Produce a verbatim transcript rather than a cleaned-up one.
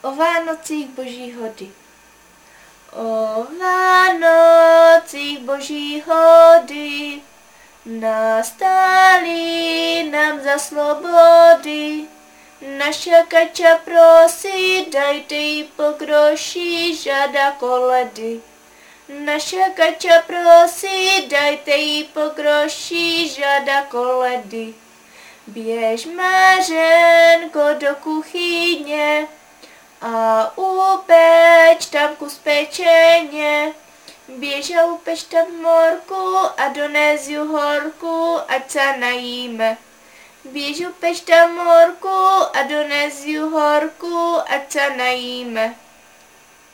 O Vánocích boží hody. O Vánocích boží hody nastali nám za slobody. Naša Kača prosí, dajte jí po groši, žádá koledy. Naša Kača prosí, dajte jí po groši, žádá koledy. Běž, Mařenko, do kuchyně a upeč tam kus pečeně. Běž a upeč tam morku a dones ju horku, ať se najíme. Běž upeč tam morku a dones ju horku, ať se najíme.